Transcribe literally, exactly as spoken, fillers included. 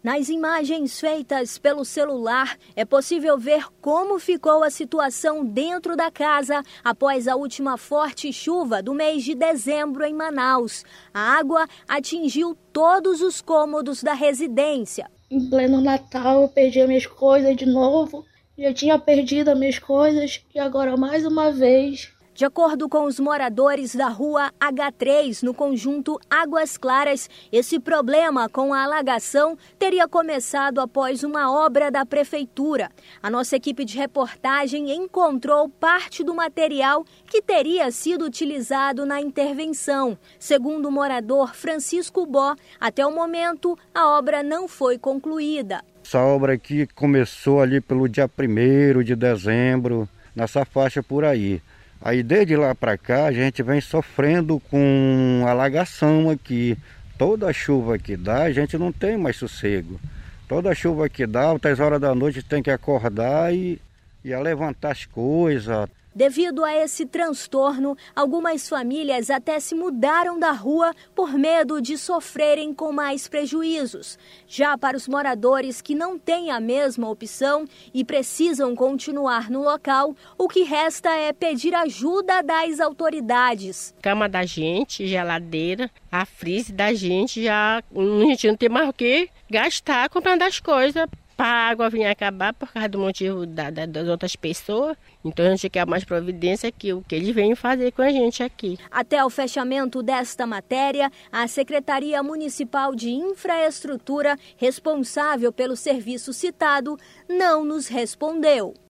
Nas imagens feitas pelo celular, é possível ver como ficou a situação dentro da casa após a última forte chuva do mês de dezembro em Manaus. A água atingiu todos os cômodos da residência. Em pleno Natal, eu perdi as minhas coisas de novo. Já tinha perdido as minhas coisas e agora mais uma vez. De acordo com os moradores da rua agá três, no conjunto Águas Claras, esse problema com a alagação teria começado após uma obra da prefeitura. A nossa equipe de reportagem encontrou parte do material que teria sido utilizado na intervenção. Segundo o morador Francisco Bó, até o momento a obra não foi concluída. Essa obra aqui começou ali pelo dia primeiro de dezembro, nessa faixa por aí. Aí desde lá para cá a gente vem sofrendo com alagação aqui. Toda chuva que dá a gente não tem mais sossego. Toda chuva que dá, às horas da noite tem que acordar e, e a levantar as coisas. Devido a esse transtorno, algumas famílias até se mudaram da rua por medo de sofrerem com mais prejuízos. Já para os moradores que não têm a mesma opção e precisam continuar no local, o que resta é pedir ajuda das autoridades. Cama da gente, geladeira, a freezer da gente, já a gente não tem mais o que gastar comprando as coisas. Para a água vir acabar por causa do motivo da, da, das outras pessoas. Então a gente quer mais providência que o que eles vêm fazer com a gente aqui. Até o fechamento desta matéria, a Secretaria Municipal de Infraestrutura, responsável pelo serviço citado, não nos respondeu.